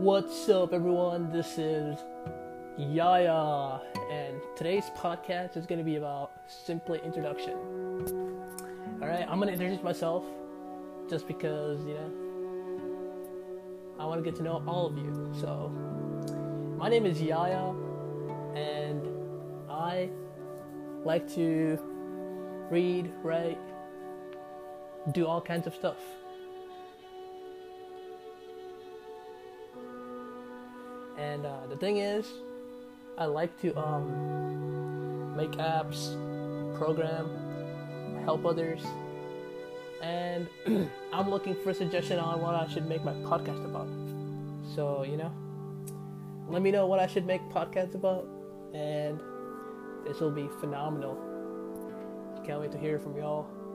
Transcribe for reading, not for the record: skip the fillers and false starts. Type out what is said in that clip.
What's up, everyone? This is Yaya, and today's podcast is going to be about simply introduction. Alright, I'm going to introduce myself just because, I want to get to know all of you. So, my name is Yaya, and I like to read, write, do all kinds of stuff. And the thing is, I like to make apps, program, help others, and I'm looking for a suggestion on what I should make my podcast about. So, let me know what I should make podcasts about, and this will be phenomenal. Can't wait to hear from y'all.